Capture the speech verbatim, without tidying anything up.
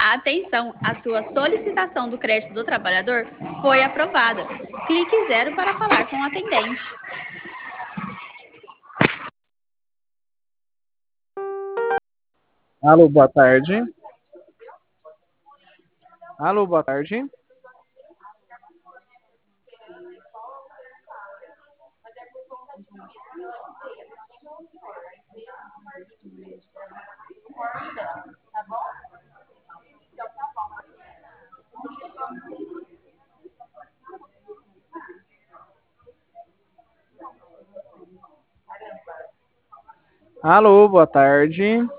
Atenção, a sua solicitação do crédito do trabalhador foi aprovada. Clique zero para falar com o atendente. Alô, boa tarde. Alô, boa tarde. Alô, boa tarde.